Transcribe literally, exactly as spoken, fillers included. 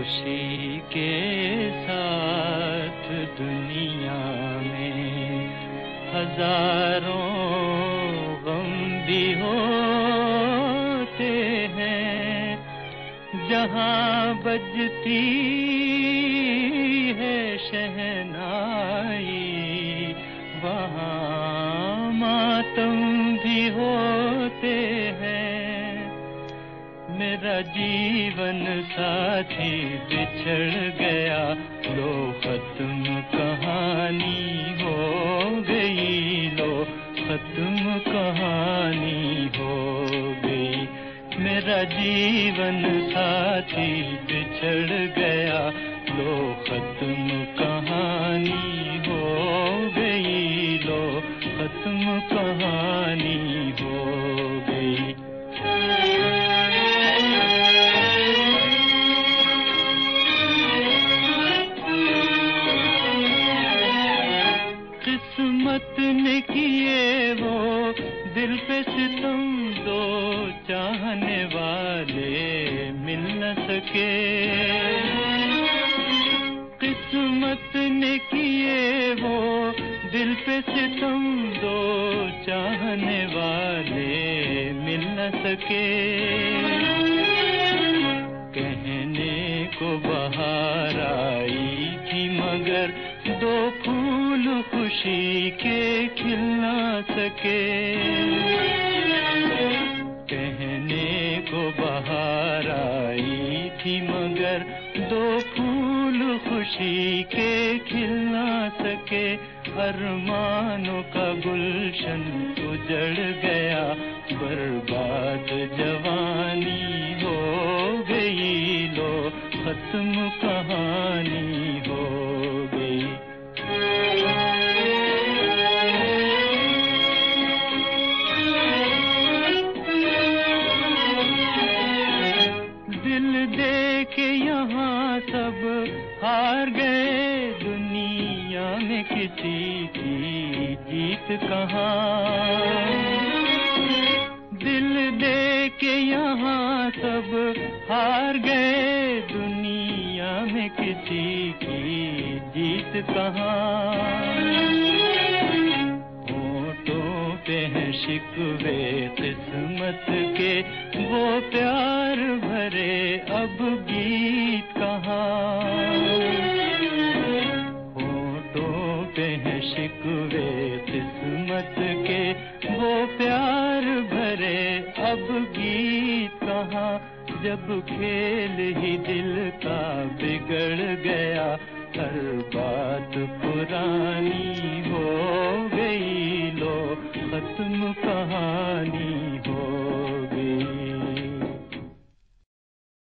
खुशी के साथ दुनिया में हजारों गम भी होते हैं। जहाँ बजती है शहनाई वहाँ मातम भी होते हैं। मेरा जीवन साथी बिछड़ गया, लो खत्म कहानी हो गई, लो खत्म कहानी हो गई। मेरा जीवन साथी बिछड़ गया, लो खत्म कहानी हो गई, लो खत्म कहानी हो गई। किस्मत ने किए वो दिल पे सितम, दो चाहने वाले मिल न सके। किस्मत ने किए वो दिल पे सितम, दो चाहने वाले मिल न सके। कहने को बहार आई थी मगर दो फूल खुशी के खिल ना सके। कहने को बहार आई थी मगर दो फूल खुशी के खिल ना सके। अरमानों का गुलशन उजड़ गया, बर्बाद जवानी हो गई, लो खत्म कहानी हो गई। दिल दे के यहाँ सब हार गए, दुनिया में किसी की जीत कहाँ। दिल दे के यहाँ सब हार गए, दुनिया में किसी की जीत कहाँ। होठों पे हैं शिकवे किस्मत के, वो प्यार भरे अब गीत कहाँ। होठों पे हैं शिकवे किस्मत के, वो प्यार भरे अब गीत कहाँ। जब खेल ही दिल का बिगड़ गया, हर बात पुरानी हो गई, लो खत्म कहानी हो